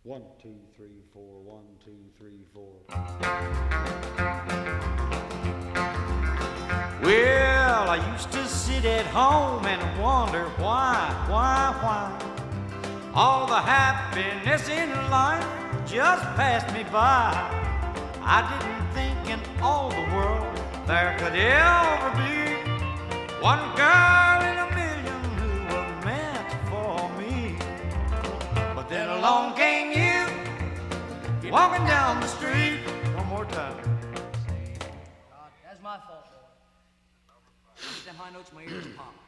1, 2, 3, 4, 1, 2, 3, 4. Well, I used to sit at home and wonder why? All the happiness in life just passed me by. I didn't think in all the world there could ever be one girl in a million who was meant for me. But then along came you, walking down the street. One more time. God, that's my fault, boy. Them high notes, my ears pop.